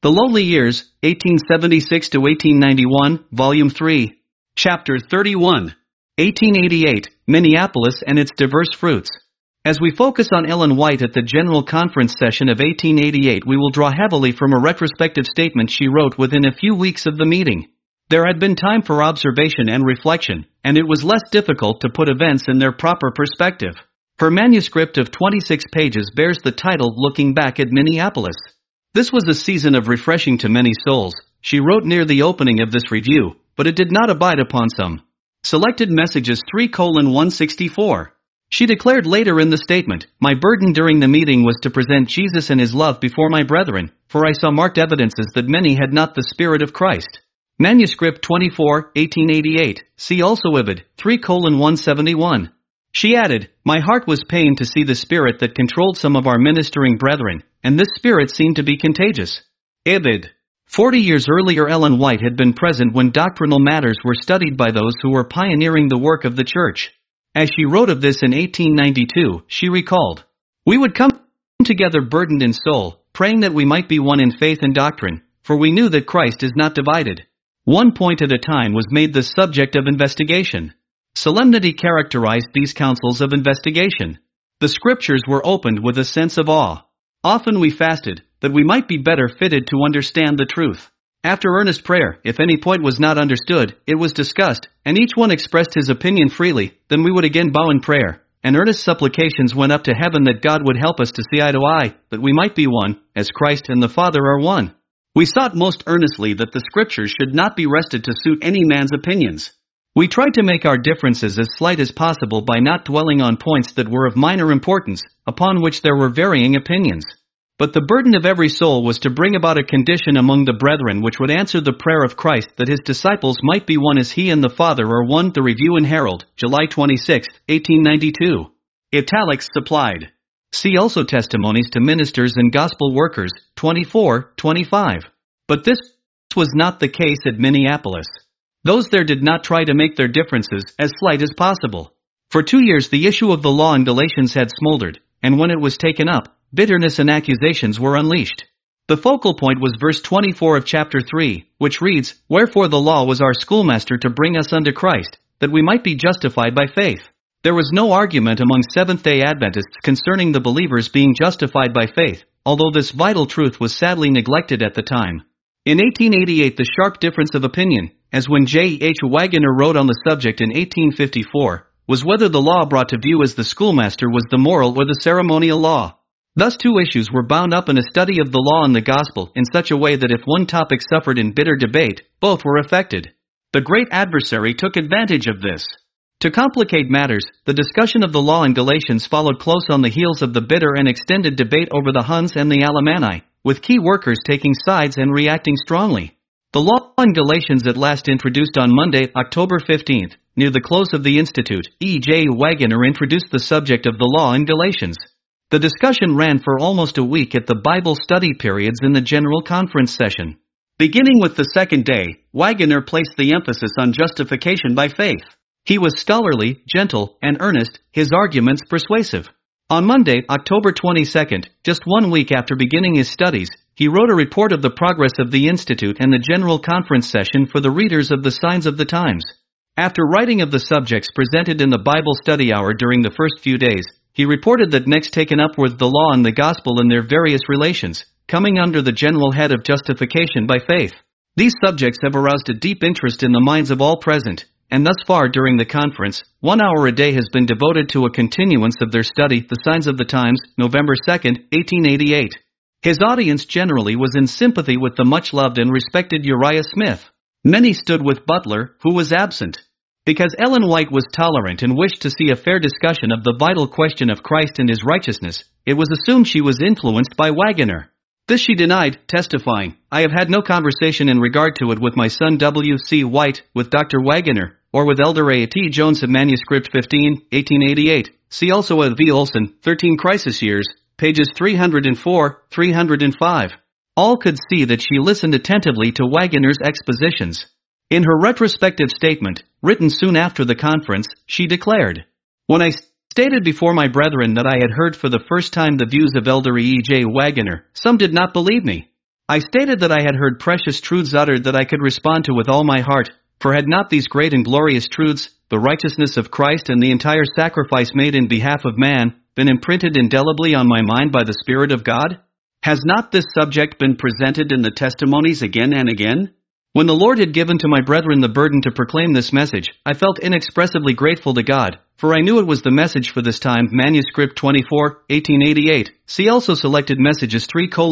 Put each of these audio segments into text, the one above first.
The Lonely Years, 1876 to 1891, Volume 3. Chapter 31. 1888, Minneapolis and its Diverse Fruits. As we focus on Ellen White at the General Conference session of 1888, we will draw heavily from a retrospective statement she wrote within a few weeks of the meeting. There had been time for observation and reflection, and it was less difficult to put events in their proper perspective. Her manuscript of 26 pages bears the title Looking Back at Minneapolis. This was a season of refreshing to many souls, she wrote near the opening of this review, but it did not abide upon some. Selected Messages 3:164. She declared later in the statement, "My burden during the meeting was to present Jesus and his love before my brethren, for I saw marked evidences that many had not the Spirit of Christ." Manuscript 24, 1888, see also Ibid, 3:171. She added, "My heart was pained to see the spirit that controlled some of our ministering brethren, and this spirit seemed to be contagious." Ibid. 40 years earlier Ellen White had been present when doctrinal matters were studied by those who were pioneering the work of the church. As she wrote of this in 1892, she recalled, "We would come together burdened in soul, praying that we might be one in faith and doctrine, for we knew that Christ is not divided. One point at a time was made the subject of investigation. Solemnity characterized these councils of investigation. The scriptures were opened with a sense of awe. Often we fasted, that we might be better fitted to understand the truth. After earnest prayer, if any point was not understood, it was discussed, and each one expressed his opinion freely, then we would again bow in prayer, and earnest supplications went up to heaven that God would help us to see eye to eye, that we might be one, as Christ and the Father are one. We sought most earnestly that the scriptures should not be wrested to suit any man's opinions. We tried to make our differences as slight as possible by not dwelling on points that were of minor importance, upon which there were varying opinions. But the burden of every soul was to bring about a condition among the brethren which would answer the prayer of Christ that his disciples might be one as he and the Father are one." The Review and Herald, July 26, 1892. Italics supplied. See also Testimonies to Ministers and Gospel Workers, 24-25. But this was not the case at Minneapolis. Those there did not try to make their differences as slight as possible. For 2 years the issue of the law in Galatians had smoldered, and when it was taken up, bitterness and accusations were unleashed. The focal point was verse 24 of chapter 3, which reads, "Wherefore the law was our schoolmaster to bring us unto Christ, that we might be justified by faith." There was no argument among Seventh-day Adventists concerning the believers being justified by faith, although this vital truth was sadly neglected at the time. In 1888 the sharp difference of opinion, as when J. H. Waggoner wrote on the subject in 1854, was whether the law brought to view as the schoolmaster was the moral or the ceremonial law. Thus two issues were bound up in a study of the law and the gospel in such a way that if one topic suffered in bitter debate, both were affected. The great adversary took advantage of this. To complicate matters, the discussion of the law in Galatians followed close on the heels of the bitter and extended debate over the Huns and the Alemanni, with key workers taking sides and reacting strongly. The law in Galatians at last introduced on Monday, October 15th, near the close of the Institute, E. J. Waggoner introduced the subject of the law in Galatians. The discussion ran for almost a week at the Bible study periods in the General Conference session. Beginning with the second day, Waggoner placed the emphasis on justification by faith. He was scholarly, gentle, and earnest, his arguments persuasive. On Monday, October 22nd, just 1 week after beginning his studies, he wrote a report of the progress of the Institute and the General Conference session for the readers of the Signs of the Times. After writing of the subjects presented in the Bible study hour during the first few days, he reported that next taken up were the law and the gospel in their various relations, coming under the general head of justification by faith. These subjects have aroused a deep interest in the minds of all present, and thus far during the conference, 1 hour a day has been devoted to a continuance of their study, The Signs of the Times, November 2, 1888. His audience generally was in sympathy with the much-loved and respected Uriah Smith. Many stood with Butler, who was absent. Because Ellen White was tolerant and wished to see a fair discussion of the vital question of Christ and his righteousness, it was assumed she was influenced by Waggoner. This she denied, testifying, "I have had no conversation in regard to it with my son W. C. White, with Dr. Waggoner, or with Elder A. T. Jones of Manuscript 15, 1888. See also A. V. Olson, 13 Crisis Years, pages 304, 305. All could see that she listened attentively to Waggoner's expositions. In her retrospective statement, written soon after the conference, she declared, "When I stated before my brethren that I had heard for the first time the views of Elder E. J. Waggoner, some did not believe me. I stated that I had heard precious truths uttered that I could respond to with all my heart, for had not these great and glorious truths, the righteousness of Christ and the entire sacrifice made in behalf of man, been imprinted indelibly on my mind by the Spirit of God? Has not this subject been presented in the testimonies again and again? When the Lord had given to my brethren the burden to proclaim this message, I felt inexpressibly grateful to God, for I knew it was the message for this time. Manuscript 24, 1888. See also selected messages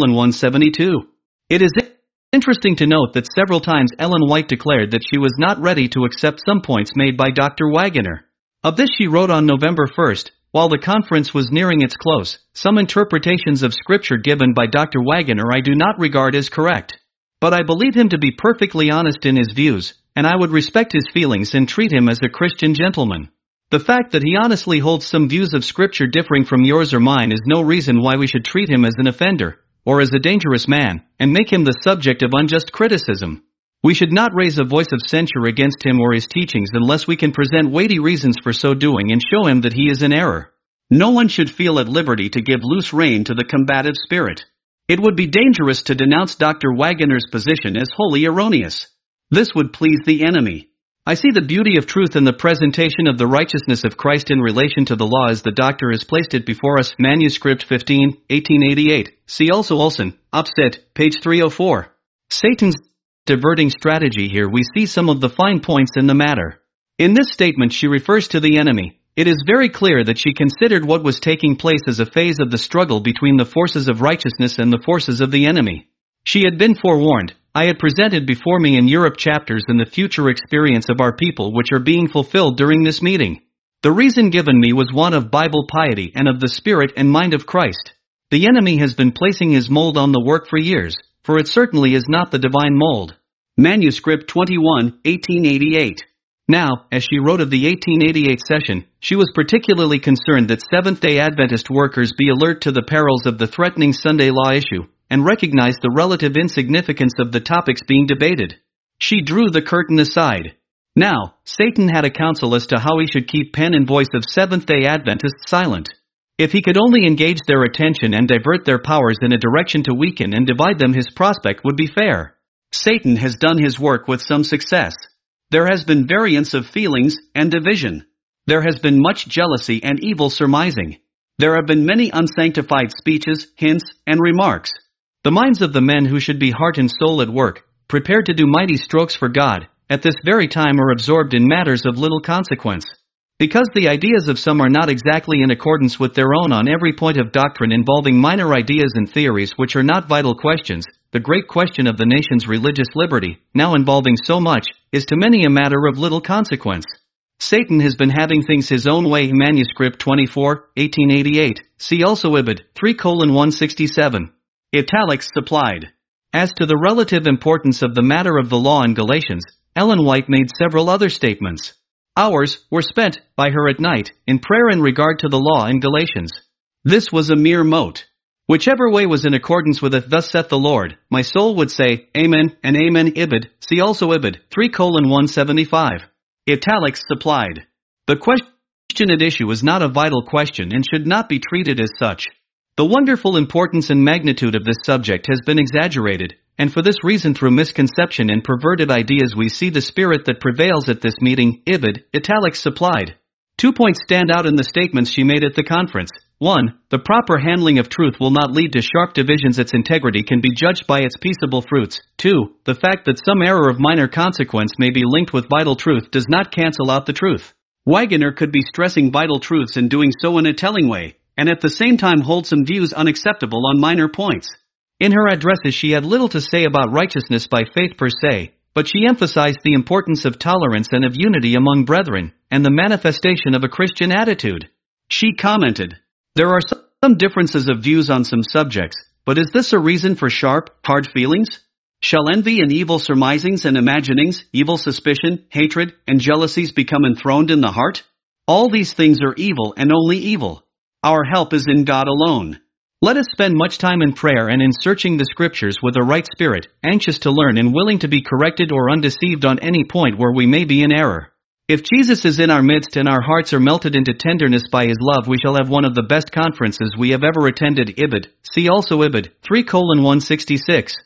3:172. It is interesting to note that several times Ellen White declared that she was not ready to accept some points made by Dr. Waggoner. Of this she wrote on November 1st, while the conference was nearing its close, some interpretations of Scripture given by Dr. Waggoner I do not regard as correct. But I believe him to be perfectly honest in his views, and I would respect his feelings and treat him as a Christian gentleman. The fact that he honestly holds some views of Scripture differing from yours or mine is no reason why we should treat him as an offender, or as a dangerous man, and make him the subject of unjust criticism. We should not raise a voice of censure against him or his teachings unless we can present weighty reasons for so doing and show him that he is in error. No one should feel at liberty to give loose rein to the combative spirit. It would be dangerous to denounce Dr. Waggoner's position as wholly erroneous. This would please the enemy. I see the beauty of truth in the presentation of the righteousness of Christ in relation to the law as the doctor has placed it before us. Manuscript 15, 1888. See also Olson, Opsted, page 304. Satan's diverting strategy. Here we see some of the fine points in the matter. In this statement she refers to the enemy. It is very clear that she considered what was taking place as a phase of the struggle between the forces of righteousness and the forces of the enemy. She had been forewarned. I had presented before me in Europe chapters in the future experience of our people which are being fulfilled during this meeting. The reason given me was one of Bible piety and of the spirit and mind of Christ. The enemy has been placing his mold on the work for years, for it certainly is not the divine mold. Manuscript 21, 1888. Now, as she wrote of the 1888 session, she was particularly concerned that Seventh-day Adventist workers be alert to the perils of the threatening Sunday law issue, and recognize the relative insignificance of the topics being debated. She drew the curtain aside. Now, Satan had a counsel as to how he should keep pen and voice of Seventh-day Adventists silent. If he could only engage their attention and divert their powers in a direction to weaken and divide them, his prospect would be fair. Satan has done his work with some success. There has been variance of feelings and division. There has been much jealousy and evil surmising. There have been many unsanctified speeches, hints, and remarks. The minds of the men who should be heart and soul at work, prepared to do mighty strokes for God, at this very time are absorbed in matters of little consequence. Because the ideas of some are not exactly in accordance with their own on every point of doctrine, involving minor ideas and theories which are not vital questions, the great question of the nation's religious liberty, now involving so much, is to many a matter of little consequence. Satan has been having things his own way. Manuscript 24, 1888. See also Ibid, 3:167. Italics supplied. As to the relative importance of the matter of the law in Galatians, Ellen White made several other statements. Hours were spent by her at night in prayer in regard to the law in Galatians. This was a mere mote. Whichever way was in accordance with it, thus saith the Lord, my soul would say, Amen and Amen. Ibid, see also Ibid, 3:175. Italics supplied. The question at issue is not a vital question and should not be treated as such. The wonderful importance and magnitude of this subject has been exaggerated, and for this reason through misconception and perverted ideas we see the spirit that prevails at this meeting. Ibid, italics supplied. 2 points stand out in the statements she made at the conference. 1. The proper handling of truth will not lead to sharp divisions. Its integrity can be judged by its peaceable fruits. 2. The fact that some error of minor consequence may be linked with vital truth does not cancel out the truth. Waggoner could be stressing vital truths and doing so in a telling way, and at the same time hold some views unacceptable on minor points. In her addresses she had little to say about righteousness by faith per se, but she emphasized the importance of tolerance and of unity among brethren, and the manifestation of a Christian attitude. She commented, there are some differences of views on some subjects, but is this a reason for sharp, hard feelings? Shall envy and evil surmisings and imaginings, evil suspicion, hatred, and jealousies become enthroned in the heart? All these things are evil and only evil. Our help is in God alone. Let us spend much time in prayer and in searching the Scriptures with a right spirit, anxious to learn and willing to be corrected or undeceived on any point where we may be in error. If Jesus is in our midst and our hearts are melted into tenderness by His love, we shall have one of the best conferences we have ever attended. Ibid, see also Ibid, 3:166.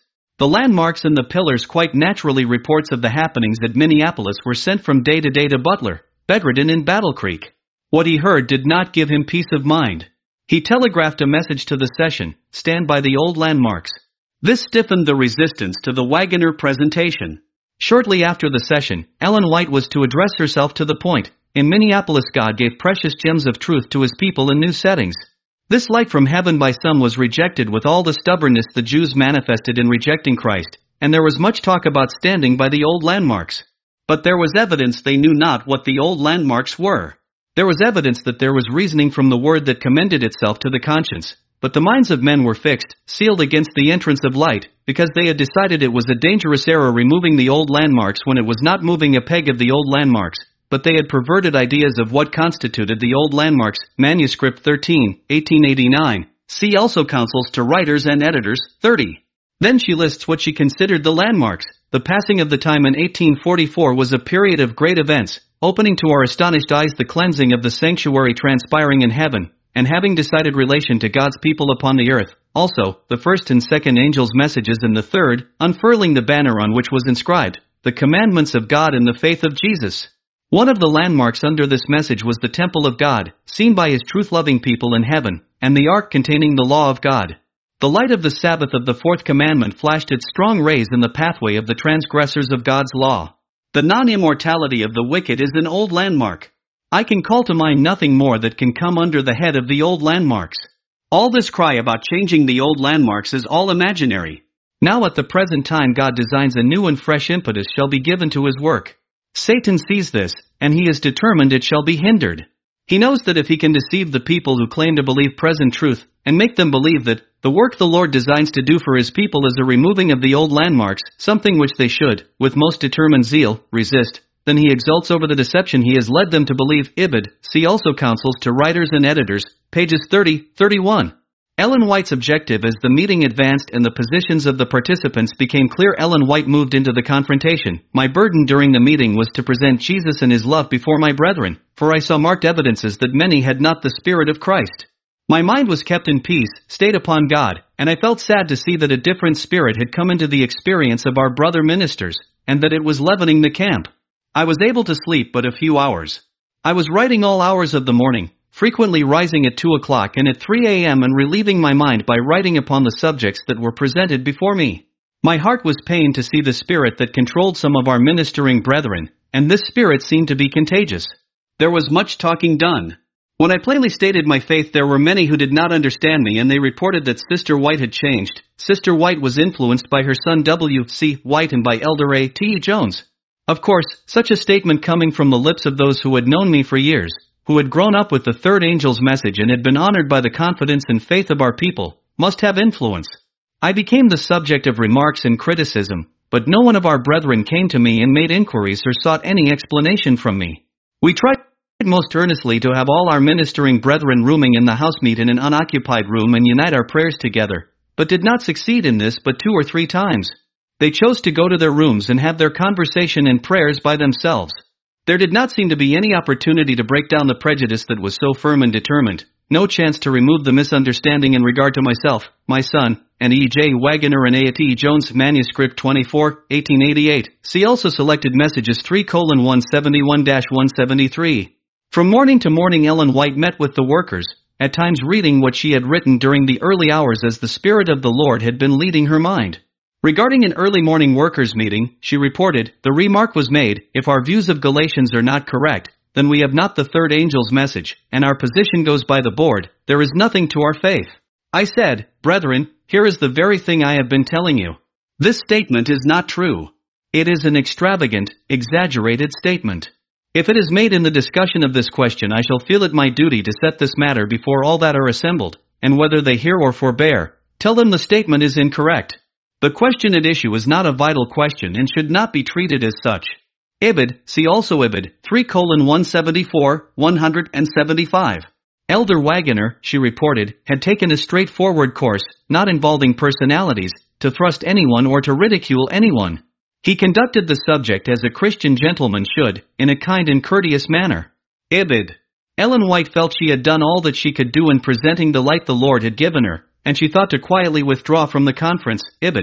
The landmarks and the pillars quite naturally reports of the happenings at Minneapolis were sent from day to Butler, bedridden in Battle Creek. What he heard did not give him peace of mind. He telegraphed a message to the session, "Stand by the old landmarks." This stiffened the resistance to the Wagoner presentation. Shortly after the session, Ellen White was to address herself to the point. In Minneapolis, God gave precious gems of truth to his people in new settings. This light from heaven by some was rejected with all the stubbornness the Jews manifested in rejecting Christ, and there was much talk about standing by the old landmarks. But there was evidence they knew not what the old landmarks were. There was evidence that there was reasoning from the word that commended itself to the conscience, but the minds of men were fixed, sealed against the entrance of light, because they had decided it was a dangerous error removing the old landmarks when it was not moving a peg of the old landmarks, but they had perverted ideas of what constituted the old landmarks. Manuscript 13, 1889. See also Counsels to Writers and Editors, 30. Then she lists what she considered the landmarks. The passing of the time in 1844 was a period of great events, opening to our astonished eyes the cleansing of the sanctuary transpiring in heaven, and having decided relation to God's people upon the earth. Also, the first and second angels' messages in the third, unfurling the banner on which was inscribed, "The commandments of God and the faith of Jesus." One of the landmarks under this message was the temple of God, seen by his truth-loving people in heaven, and the ark containing the law of God. The light of the Sabbath of the fourth commandment flashed its strong rays in the pathway of the transgressors of God's law. The non-immortality of the wicked is an old landmark. I can call to mind nothing more that can come under the head of the old landmarks. All this cry about changing the old landmarks is all imaginary. Now at the present time God designs a new and fresh impetus shall be given to his work. Satan sees this, and he is determined it shall be hindered. He knows that if he can deceive the people who claim to believe present truth, and make them believe that the work the Lord designs to do for his people is a removing of the old landmarks, something which they should, with most determined zeal, resist, then he exults over the deception he has led them to believe. Ibid. See also Counsels to Writers and Editors, pages 30, 31. Ellen White's objective as the meeting advanced and the positions of the participants became clear. Ellen White moved into the confrontation. "My burden during the meeting was to present Jesus and his love before my brethren, for I saw marked evidences that many had not the Spirit of Christ. My mind was kept in peace, stayed upon God, and I felt sad to see that a different spirit had come into the experience of our brother ministers, and that it was leavening the camp. I was able to sleep but a few hours. I was writing all hours of the morning, frequently rising at 2 o'clock and at 3 a.m. and relieving my mind by writing upon the subjects that were presented before me. My heart was pained to see the spirit that controlled some of our ministering brethren, and this spirit seemed to be contagious. There was much talking done. When I plainly stated my faith, there were many who did not understand me, and they reported that Sister White had changed. Sister White was influenced by her son W. C. White and by Elder A. T. Jones. Of course, such a statement coming from the lips of those who had known me for years, who had grown up with the third angel's message and had been honored by the confidence and faith of our people, must have influence. I became the subject of remarks and criticism, but no one of our brethren came to me and made inquiries or sought any explanation from me. We tried most earnestly to have all our ministering brethren rooming in the house meet in an unoccupied room and unite our prayers together, but did not succeed in this but 2 or 3 times. They chose to go to their rooms and have their conversation and prayers by themselves. There did not seem to be any opportunity to break down the prejudice that was so firm and determined, no chance to remove the misunderstanding in regard to myself, my son, and E. J. Wagoner and A. T. Jones. Manuscript 24, 1888. See also Selected Messages 3:171-173. From morning to morning Ellen White met with the workers, at times reading what she had written during the early hours as the Spirit of the Lord had been leading her mind. Regarding an early morning workers' meeting, she reported, the remark was made, if our views of Galatians are not correct, then we have not the third angel's message, and our position goes by the board, there is nothing to our faith. I said, brethren, here is the very thing I have been telling you. This statement is not true. It is an extravagant, exaggerated statement. If it is made in the discussion of this question, I shall feel it my duty to set this matter before all that are assembled, and whether they hear or forbear, tell them the statement is incorrect. The question at issue is not a vital question and should not be treated as such. Ibid. See also Ibid. 3:174, 175. Elder Wagoner, she reported, had taken a straightforward course, not involving personalities, to thrust anyone or to ridicule anyone. He conducted the subject as a Christian gentleman should, in a kind and courteous manner. Ibid. Ellen White felt she had done all that she could do in presenting the light the Lord had given her, and she thought to quietly withdraw from the conference. Ibid.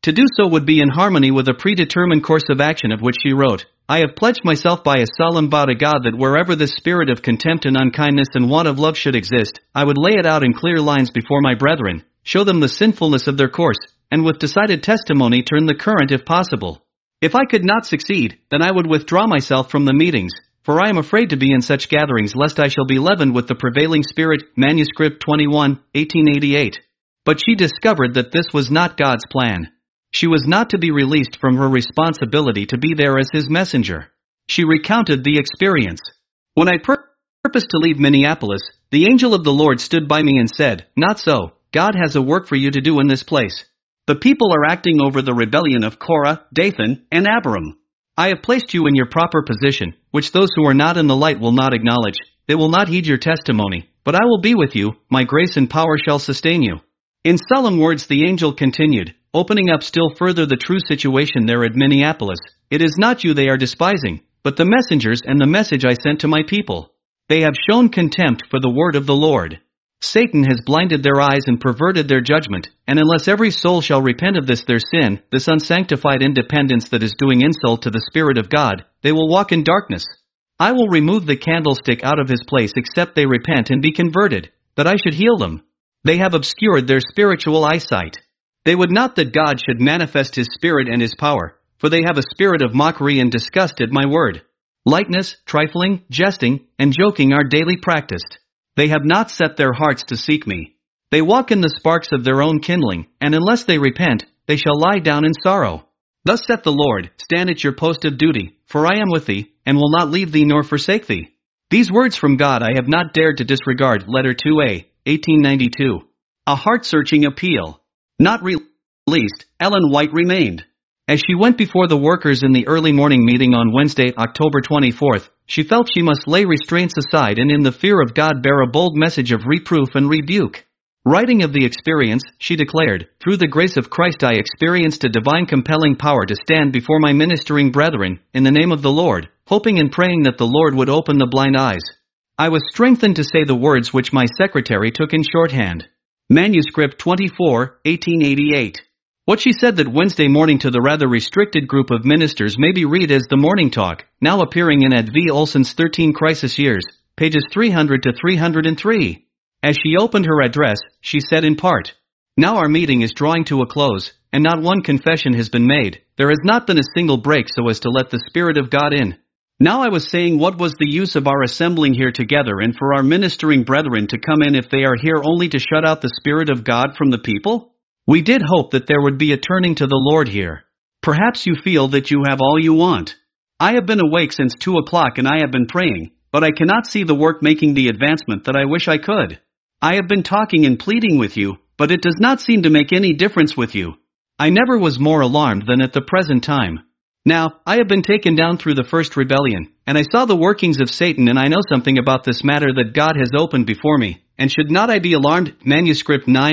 To do so would be in harmony with a predetermined course of action of which she wrote, I have pledged myself by a solemn vow to God that wherever this spirit of contempt and unkindness and want of love should exist, I would lay it out in clear lines before my brethren, show them the sinfulness of their course, and with decided testimony turn the current if possible. If I could not succeed, then I would withdraw myself from the meetings, for I am afraid to be in such gatherings lest I shall be leavened with the prevailing spirit. Manuscript 21, 1888. But she discovered that this was not God's plan. She was not to be released from her responsibility to be there as his messenger. She recounted the experience. When I purposed to leave Minneapolis, the angel of the Lord stood by me and said, Not so, God has a work for you to do in this place. The people are acting over the rebellion of Korah, Dathan, and Abiram. I have placed you in your proper position, which those who are not in the light will not acknowledge. They will not heed your testimony, but I will be with you, my grace and power shall sustain you. In solemn words the angel continued, opening up still further the true situation there at Minneapolis. It is not you they are despising, but the messengers and the message I sent to my people. They have shown contempt for the word of the Lord. Satan has blinded their eyes and perverted their judgment, and unless every soul shall repent of this their sin, this unsanctified independence that is doing insult to the Spirit of God, they will walk in darkness. I will remove the candlestick out of his place except they repent and be converted, that I should heal them. They have obscured their spiritual eyesight. They would not that God should manifest his Spirit and his power, for they have a spirit of mockery and disgust at my word. Lightness, trifling, jesting, and joking are daily practiced. They have not set their hearts to seek me. They walk in the sparks of their own kindling, and unless they repent, they shall lie down in sorrow. Thus saith the Lord, stand at your post of duty, for I am with thee, and will not leave thee nor forsake thee. These words from God I have not dared to disregard. Letter 2A, 1892. A heart-searching appeal. Not released, Ellen White remained. As she went before the workers in the early morning meeting on Wednesday, October 24th, she felt she must lay restraints aside and in the fear of God bear a bold message of reproof and rebuke. Writing of the experience, she declared, through the grace of Christ I experienced a divine compelling power to stand before my ministering brethren, in the name of the Lord, hoping and praying that the Lord would open the blind eyes. I was strengthened to say the words which my secretary took in shorthand. Manuscript 24, 1888. What she said that Wednesday morning to the rather restricted group of ministers may be read as the Morning Talk, now appearing in Ed V. Olson's 13 Crisis Years, pages 300 to 303. As she opened her address, she said in part, Now our meeting is drawing to a close, and not one confession has been made. There has not been a single break so as to let the Spirit of God in. Now I was saying what was the use of our assembling here together and for our ministering brethren to come in if they are here only to shut out the Spirit of God from the people? We did hope that there would be a turning to the Lord here. Perhaps you feel that you have all you want. I have been awake since 2 o'clock and I have been praying, but I cannot see the work making the advancement that I wish I could. I have been talking and pleading with you, but it does not seem to make any difference with you. I never was more alarmed than at the present time. Now, I have been taken down through the first rebellion, and I saw the workings of Satan and I know something about this matter that God has opened before me. And should not I be alarmed? Manuscript 9,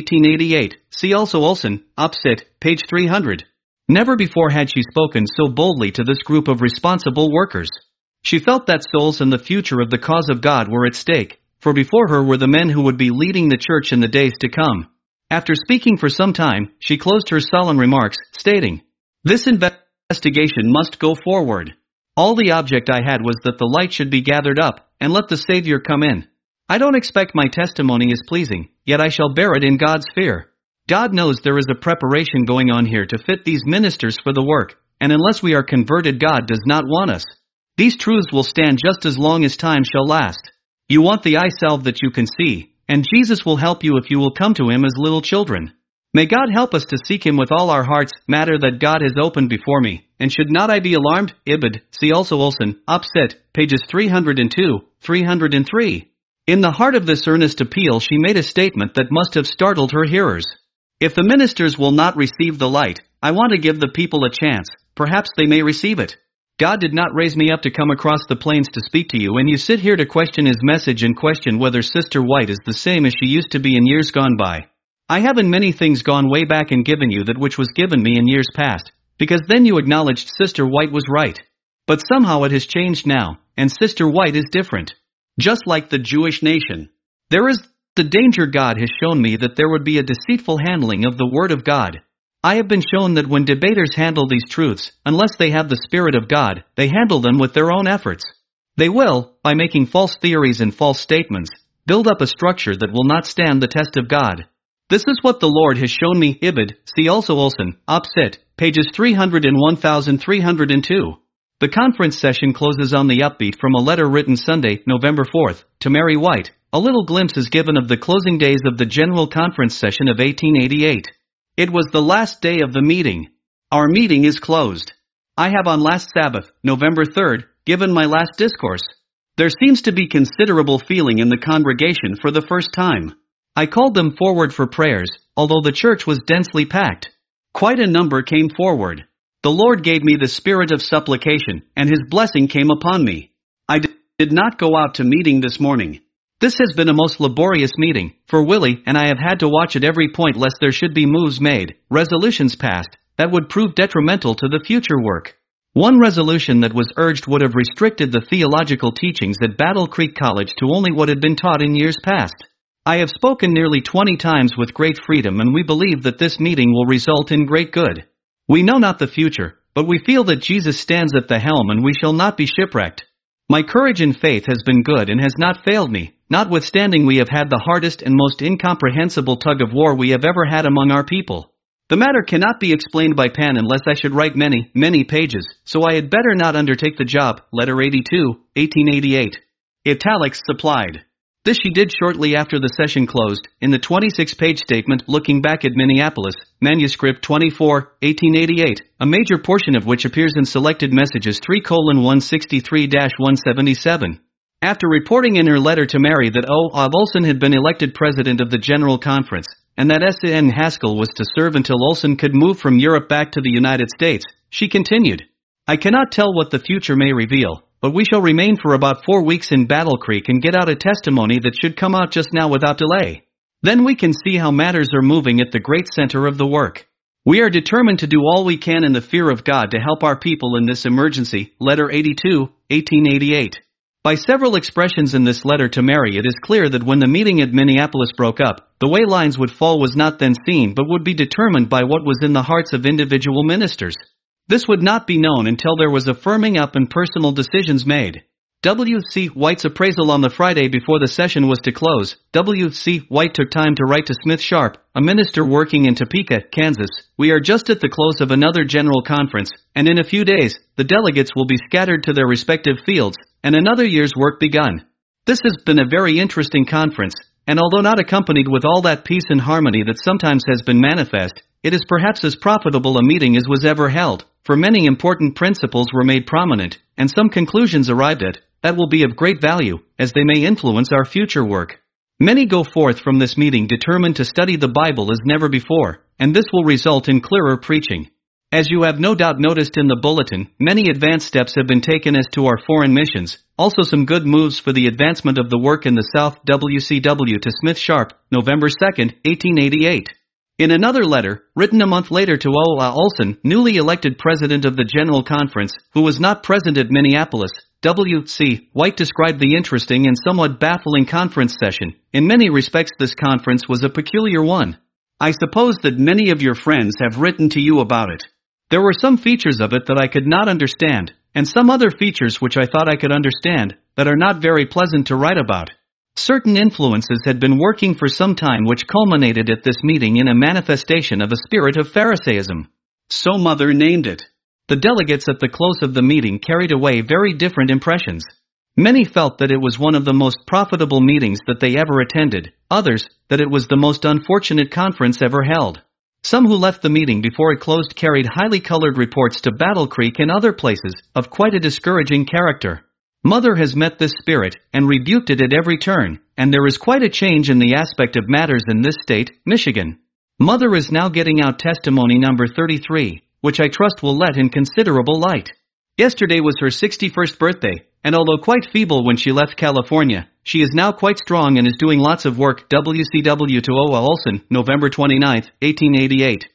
1888. See also Olson, Opsit, page 300. Never before had she spoken so boldly to this group of responsible workers. She felt that souls and the future of the cause of God were at stake, for before her were the men who would be leading the church in the days to come. After speaking for some time, she closed her solemn remarks, stating, This investigation must go forward. All the object I had was that the light should be gathered up, and let the Savior come in. I don't expect my testimony is pleasing, yet I shall bear it in God's fear. God knows there is a preparation going on here to fit these ministers for the work, and unless we are converted God does not want us. These truths will stand just as long as time shall last. You want the eye salve that you can see, and Jesus will help you if you will come to Him as little children. May God help us to seek Him with all our hearts, matter that God has opened before me, and should not I be alarmed? Ibid, see also Olson, Opsit, pages 302, 303. In the heart of this earnest appeal she made a statement that must have startled her hearers. If the ministers will not receive the light, I want to give the people a chance, perhaps they may receive it. God did not raise me up to come across the plains to speak to you and you sit here to question His message and question whether Sister White is the same as she used to be in years gone by. I have in many things gone way back and given you that which was given me in years past, because then you acknowledged Sister White was right. But somehow it has changed now, and Sister White is different. Just like the Jewish nation. There is the danger God has shown me that there would be a deceitful handling of the Word of God. I have been shown that when debaters handle these truths, unless they have the Spirit of God, they handle them with their own efforts. They will, by making false theories and false statements, build up a structure that will not stand the test of God. This is what the Lord has shown me. Ibid, see also Olson, Op. Cit., pages 300 and 1302. The conference session closes on the upbeat from a letter written Sunday, November 4th, to Mary White. A little glimpse is given of the closing days of the General Conference session of 1888. It was the last day of the meeting. Our meeting is closed. I have on last Sabbath, November 3rd, given my last discourse. There seems to be considerable feeling in the congregation for the first time. I called them forward for prayers, although the church was densely packed. Quite a number came forward. The Lord gave me the spirit of supplication, and His blessing came upon me. I did not go out to meeting this morning. This has been a most laborious meeting, for Willie and I have had to watch at every point lest there should be moves made, resolutions passed, that would prove detrimental to the future work. One resolution that was urged would have restricted the theological teachings at Battle Creek College to only what had been taught in years past. I have spoken nearly 20 times with great freedom, and we believe that this meeting will result in great good. We know not the future, but we feel that Jesus stands at the helm and we shall not be shipwrecked. My courage and faith has been good and has not failed me, notwithstanding we have had the hardest and most incomprehensible tug of war we have ever had among our people. The matter cannot be explained by pen unless I should write many, many pages, so I had better not undertake the job. Letter 82, 1888. Italics supplied. This she did shortly after the session closed, in the 26-page statement looking back at Minneapolis, manuscript 24, 1888, a major portion of which appears in Selected Messages 3:163-177. After reporting in her letter to Mary that Olson had been elected president of the General Conference, and that S.N. Haskell was to serve until Olson could move from Europe back to the United States, she continued, I cannot tell what the future may reveal, but we shall remain for about 4 weeks in Battle Creek and get out a testimony that should come out just now without delay. Then we can see how matters are moving at the great center of the work. We are determined to do all we can in the fear of God to help our people in this emergency. Letter 82, 1888. By several expressions in this letter to Mary, it is clear that when the meeting at Minneapolis broke up, the way lines would fall was not then seen but would be determined by what was in the hearts of individual ministers. This would not be known until there was a firming up and personal decisions made. W.C. White's appraisal on the Friday before the session was to close. W.C. White took time to write to Smith Sharp, a minister working in Topeka, Kansas, we are just at the close of another general conference, and in a few days, the delegates will be scattered to their respective fields, and another year's work begun. This has been a very interesting conference, and although not accompanied with all that peace and harmony that sometimes has been manifest, it is perhaps as profitable a meeting as was ever held, for many important principles were made prominent, and some conclusions arrived at, that will be of great value, as they may influence our future work. Many go forth from this meeting determined to study the Bible as never before, and this will result in clearer preaching. As you have no doubt noticed in the bulletin, many advanced steps have been taken as to our foreign missions, also some good moves for the advancement of the work in the South. WCW to Smith Sharp, November 2, 1888. In another letter, written a month later to Olson, newly elected president of the General Conference, who was not present at Minneapolis, W.C. White described the interesting and somewhat baffling conference session. In many respects this conference was a peculiar one. I suppose that many of your friends have written to you about it. There were some features of it that I could not understand, and some other features which I thought I could understand, that are not very pleasant to write about. Certain influences had been working for some time which culminated at this meeting in a manifestation of a spirit of Pharisaism. So Mother named it. The delegates at the close of the meeting carried away very different impressions. Many felt that it was one of the most profitable meetings that they ever attended, others, that it was the most unfortunate conference ever held. Some who left the meeting before it closed carried highly colored reports to Battle Creek and other places, of quite a discouraging character. Mother has met this spirit, and rebuked it at every turn, and there is quite a change in the aspect of matters in this state, Michigan. Mother is now getting out testimony number 33, which I trust will let in considerable light. Yesterday was her 61st birthday, and although quite feeble when she left California, she is now quite strong and is doing lots of work. WCW to Olson, November 29, 1888.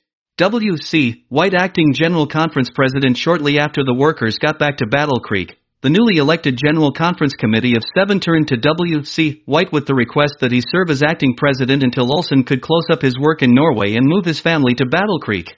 W.C. White, acting General Conference president shortly after the workers got back to Battle Creek. The newly elected General Conference Committee of 7 turned to W.C. White with the request that he serve as acting president until Olson could close up his work in Norway and move his family to Battle Creek.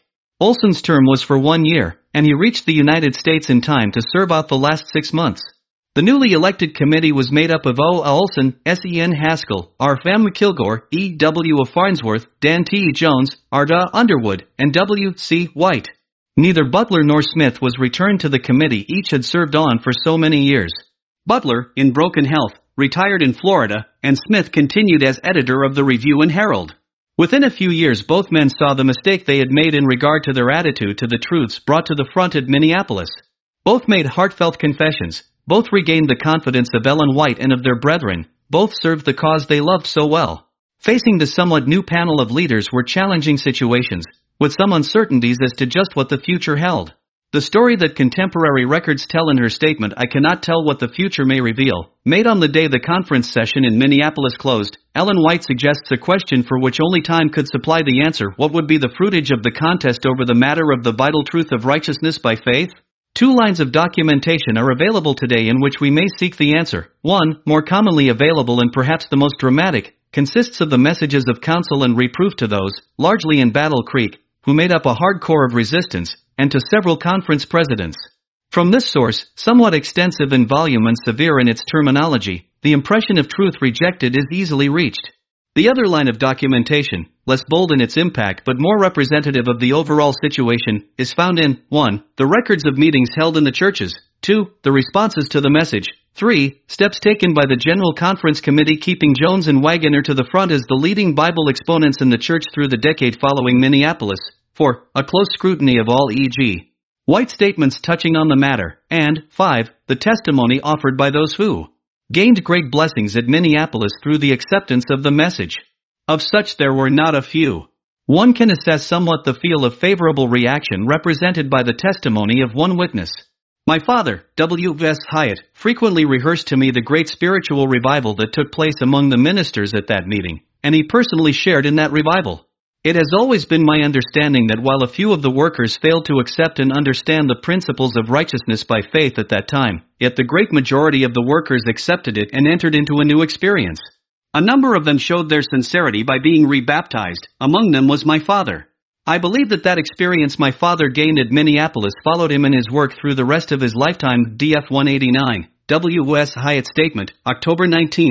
Olson's term was for 1 year, and he reached the United States in time to serve out the last 6 months. The newly elected committee was made up of O. A. Olson, S.E.N. Haskell, R. Fam. Kilgore, E. W. of Farnsworth, Dan T. Jones, R. Da. Underwood, and W. C. White. Neither Butler nor Smith was returned to the committee each had served on for so many years. Butler, in broken health, retired in Florida, and Smith continued as editor of the Review and Herald. Within a few years both men saw the mistake they had made in regard to their attitude to the truths brought to the front at Minneapolis. Both made heartfelt confessions, both regained the confidence of Ellen White and of their brethren, both served the cause they loved so well. Facing the somewhat new panel of leaders were challenging situations, with some uncertainties as to just what the future held. The story that contemporary records tell in her statement, "I cannot tell what the future may reveal," made on the day the conference session in Minneapolis closed, Ellen White suggests a question for which only time could supply the answer. What would be the fruitage of the contest over the matter of the vital truth of righteousness by faith? 2 lines of documentation are available today in which we may seek the answer. 1, more commonly available and perhaps the most dramatic, consists of the messages of counsel and reproof to those, largely in Battle Creek, who made up a hard core of resistance, and to several conference presidents. From this source, somewhat extensive in volume and severe in its terminology, the impression of truth rejected is easily reached. The other line of documentation, less bold in its impact but more representative of the overall situation, is found in 1. The records of meetings held in the churches, 2. The responses to the message, 3. Steps taken by the General Conference Committee keeping Jones and Waggoner to the front as the leading Bible exponents in the church through the decade following Minneapolis, 4. A close scrutiny of all E.G. White statements touching on the matter, and 5. The testimony offered by those who gained great blessings at Minneapolis through the acceptance of the message. Of such there were not a few. One can assess somewhat the feel of favorable reaction represented by the testimony of one witness. My father, W. S. Hyatt, frequently rehearsed to me the great spiritual revival that took place among the ministers at that meeting, and he personally shared in that revival. It has always been my understanding that while a few of the workers failed to accept and understand the principles of righteousness by faith at that time, yet the great majority of the workers accepted it and entered into a new experience. A number of them showed their sincerity by being rebaptized, among them was my father. I believe that experience my father gained at Minneapolis followed him in his work through the rest of his lifetime. DF 189, W. S. Hyatt Statement, October 19,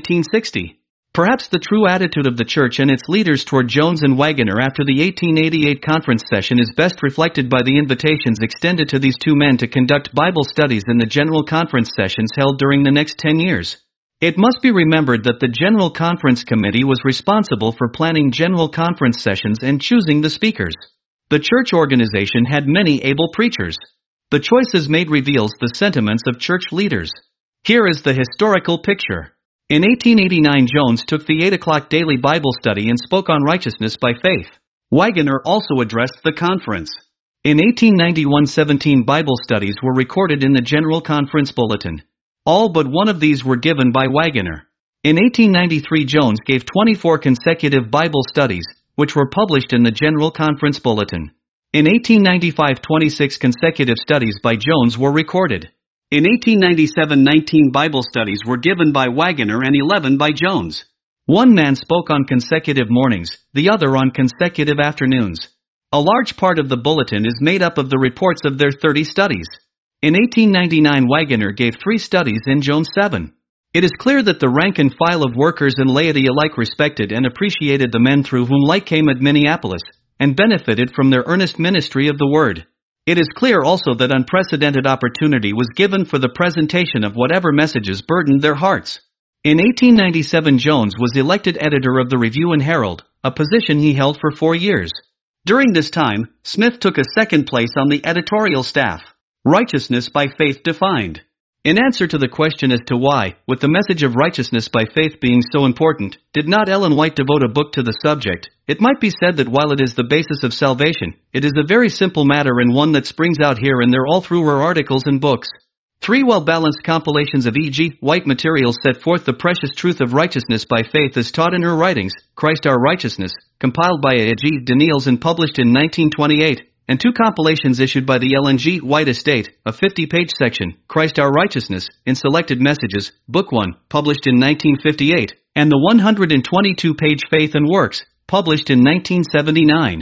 1960. Perhaps the true attitude of the church and its leaders toward Jones and Waggoner after the 1888 conference session is best reflected by the invitations extended to these two men to conduct Bible studies in the General Conference sessions held during the next 10 years. It must be remembered that the General Conference Committee was responsible for planning General Conference sessions and choosing the speakers. The church organization had many able preachers. The choices made reveals the sentiments of church leaders. Here is the historical picture. In 1889 Jones took the 8 o'clock daily Bible study and spoke on righteousness by faith. Waggoner also addressed the conference. In 1891 17 Bible studies were recorded in the General Conference Bulletin. All but one of these were given by Waggoner. In 1893 Jones gave 24 consecutive Bible studies, which were published in the General Conference Bulletin. In 1895 26 consecutive studies by Jones were recorded. In 1897 19 Bible studies were given by Waggoner and 11 by Jones. One man spoke on consecutive mornings, the other on consecutive afternoons. A large part of the bulletin is made up of the reports of their 30 studies. In 1899 Waggoner gave 3 studies and Jones 7. It is clear that the rank and file of workers and laity alike respected and appreciated the men through whom light came at Minneapolis, and benefited from their earnest ministry of the Word. It is clear also that unprecedented opportunity was given for the presentation of whatever messages burdened their hearts. In 1897 Jones was elected editor of the Review and Herald, a position he held for 4 years. During this time, Smith took a second place on the editorial staff. Righteousness by faith defined. In answer to the question as to why, with the message of righteousness by faith being so important, did not Ellen White devote a book to the subject, it might be said that while it is the basis of salvation, it is a very simple matter and one that springs out here and there all through her articles and books. 3 well-balanced compilations of E.G. White materials set forth the precious truth of righteousness by faith as taught in her writings, Christ Our Righteousness, compiled by A.G. Daniels and published in 1928, and 2 compilations issued by the Ellen G. White Estate, a 50-page section, Christ Our Righteousness, in Selected Messages, Book 1, published in 1958, and the 122-page Faith and Works, published in 1979.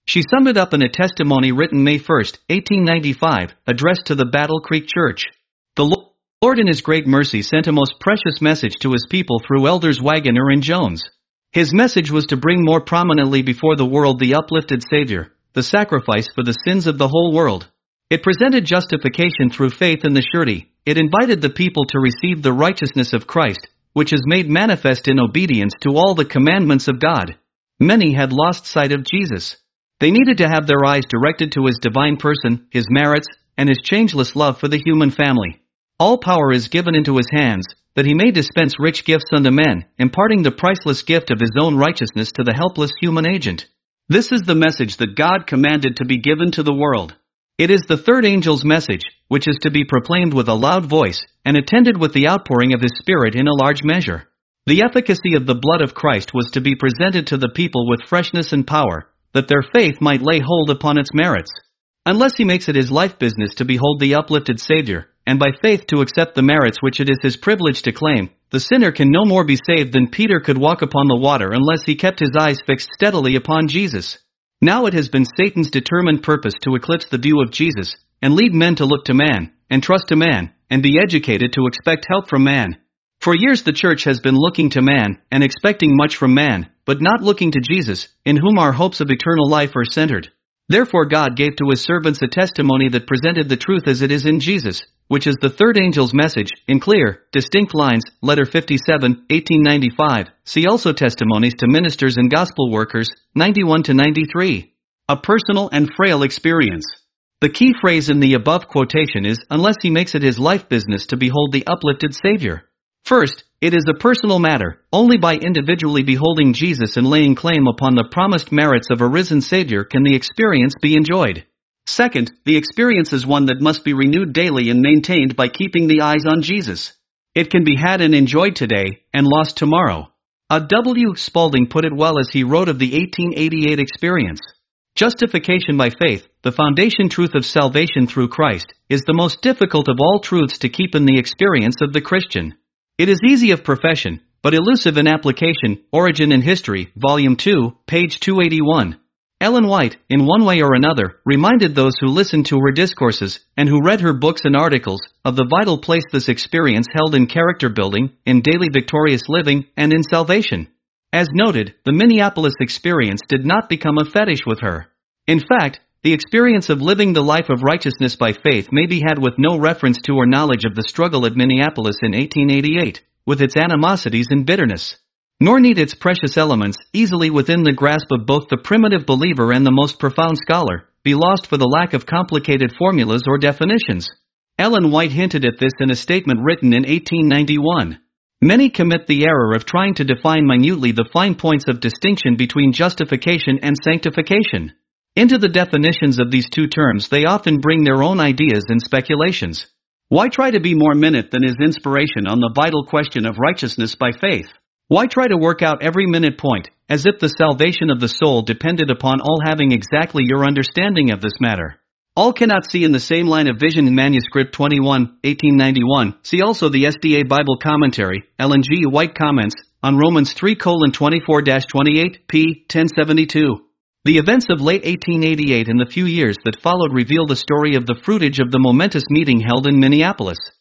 She summed it up in a testimony written May 1, 1895, addressed to the Battle Creek Church. The Lord in His great mercy sent a most precious message to His people through Elders Waggoner and Jones. His message was to bring more prominently before the world the uplifted Savior, the sacrifice for the sins of the whole world. It presented justification through faith in the surety. It invited the people to receive the righteousness of Christ, which is made manifest in obedience to all the commandments of God. Many had lost sight of Jesus. They needed to have their eyes directed to His divine person, His merits, and His changeless love for the human family. All power is given into His hands, that He may dispense rich gifts unto men, imparting the priceless gift of His own righteousness to the helpless human agent. This is the message that God commanded to be given to the world. It is the third angel's message, which is to be proclaimed with a loud voice, and attended with the outpouring of His Spirit in a large measure. The efficacy of the blood of Christ was to be presented to the people with freshness and power, that their faith might lay hold upon its merits. Unless he makes it his life business to behold the uplifted Savior, and by faith to accept the merits which it is his privilege to claim, the sinner can no more be saved than Peter could walk upon the water unless he kept his eyes fixed steadily upon Jesus. Now it has been Satan's determined purpose to eclipse the view of Jesus, and lead men to look to man, and trust to man, and be educated to expect help from man. For years the church has been looking to man, and expecting much from man, but not looking to Jesus, in whom our hopes of eternal life are centered. Therefore God gave to His servants a testimony that presented the truth as it is in Jesus, which is the third angel's message, in clear, distinct lines, letter 57, 1895. See also testimonies to ministers and gospel workers, 91-93. A personal and frail experience. The key phrase in the above quotation is, unless he makes it his life business to behold the uplifted Savior. First, it is a personal matter. Only by individually beholding Jesus and laying claim upon the promised merits of a risen Savior can the experience be enjoyed. Second, the experience is one that must be renewed daily and maintained by keeping the eyes on Jesus. It can be had and enjoyed today, and lost tomorrow. W. Spalding put it well as he wrote of the 1888 experience. Justification by faith, the foundation truth of salvation through Christ, is the most difficult of all truths to keep in the experience of the Christian. It is easy of profession, but elusive in application. Origin in History, Volume 2, page 281. Ellen White, in one way or another, reminded those who listened to her discourses, and who read her books and articles, of the vital place this experience held in character building, in daily victorious living, and in salvation. As noted, the Minneapolis experience did not become a fetish with her. In fact, the experience of living the life of righteousness by faith may be had with no reference to or knowledge of the struggle at Minneapolis in 1888, with its animosities and bitterness. Nor need its precious elements, easily within the grasp of both the primitive believer and the most profound scholar, be lost for the lack of complicated formulas or definitions. Ellen White hinted at this in a statement written in 1891. Many commit the error of trying to define minutely the fine points of distinction between justification and sanctification. Into the definitions of these two terms they often bring their own ideas and speculations. Why try to be more minute than His inspiration on the vital question of righteousness by faith? Why try to work out every minute point, as if the salvation of the soul depended upon all having exactly your understanding of this matter? All cannot see in the same line of vision in Manuscript 21, 1891. See also the SDA Bible Commentary, Ellen G. White Comments, on Romans 3:24-28, p. 1072. The events of late 1888 and the few years that followed reveal the story of the fruitage of the momentous meeting held in Minneapolis.